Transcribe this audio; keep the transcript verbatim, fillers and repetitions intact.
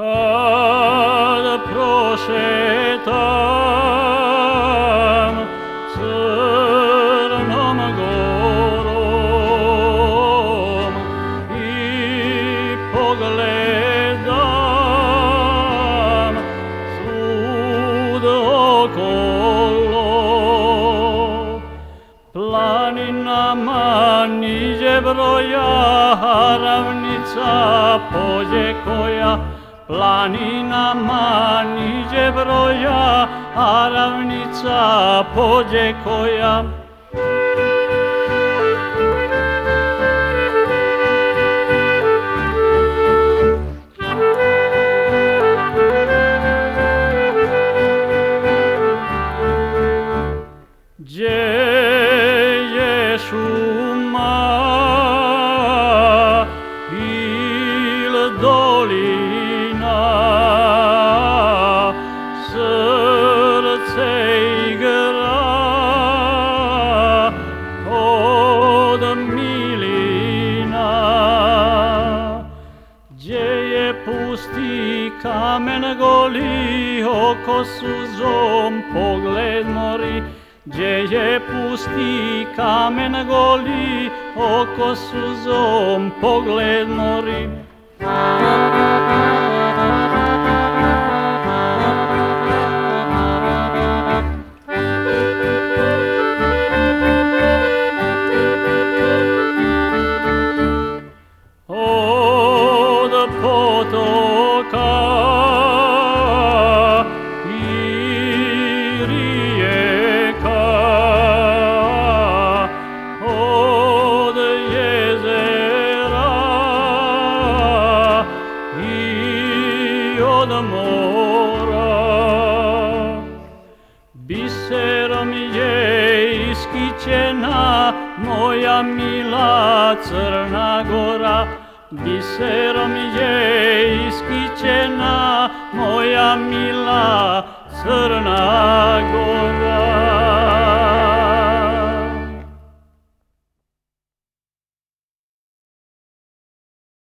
Kad prošetam Crnom Gorom i pogledam svud okolo, planinama niđe broja, ravnica pođe koja, planinama niđe broja, a ravnica pođe koja. Gdje je šuma il dolina, srce igra od milina. Gdje je pusti kamen goli, oko suzom pogled mori, gdje je pusti kamen goli, oko suzom pogled mori. Od potoka i rijeka, od jezera i od mora, biserom je iskićena moja mila Crna Gora, biserom je iskićena moja mila Crna Gora.